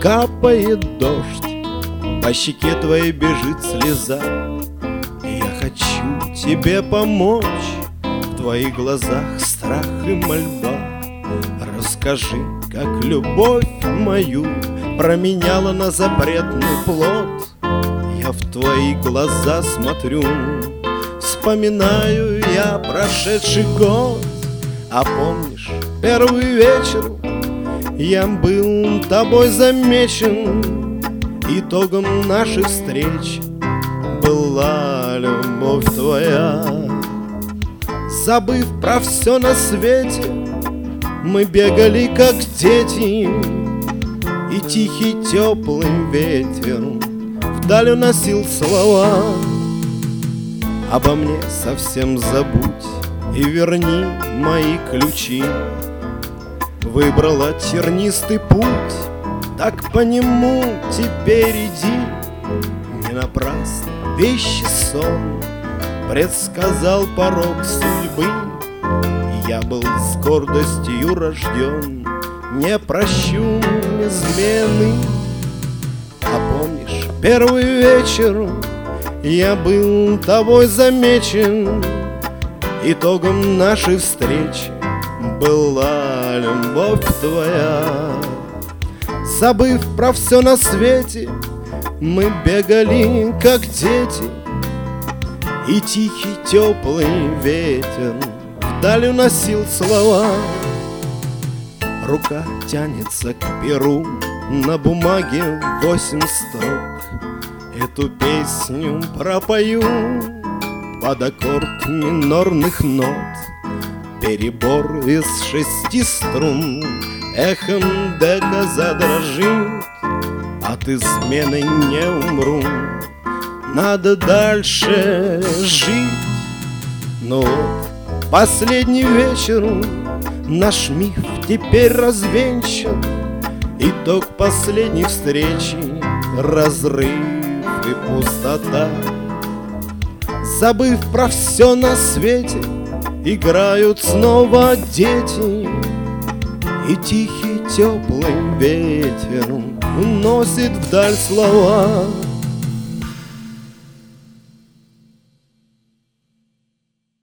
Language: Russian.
капает дождь, по щеке твоей бежит слеза. Я хочу тебе помочь, в твоих глазах страх и мольба. Расскажи, как любовь мою променяла на запретный плод. Я в твои глаза смотрю, вспоминаю я прошедший год. А помнишь, первый вечер я был тобой замечен, итогом нашей встречи была любовь твоя. Забыв про все на свете, мы бегали как дети, и тихий теплый ветер вдаль уносил слова. Обо мне совсем забудь и верни мои ключи. Выбрала тернистый путь, так по нему теперь иди. Не напрасно вещий сон предсказал порог судьбы. Я был с гордостью рожден, не прощу измены. А помнишь, первый вечер я был тобой замечен, итогом нашей встречи была любовь твоя. Забыв про все на свете, мы бегали как дети, и тихий теплый ветер вдаль уносил слова. Рука тянется к перу, на бумаге 8 строк. Эту песню пропою под аккорд минорных нот. Перебор из 6 струн эхом дека задрожит. От измены не умру, надо дальше жить. Но вот последний вечер, наш миф теперь развенчан. Итог последней встречи — разрыв и пустота. Забыв про все на свете, играют снова дети, и тихий теплый ветер уносит вдаль слова.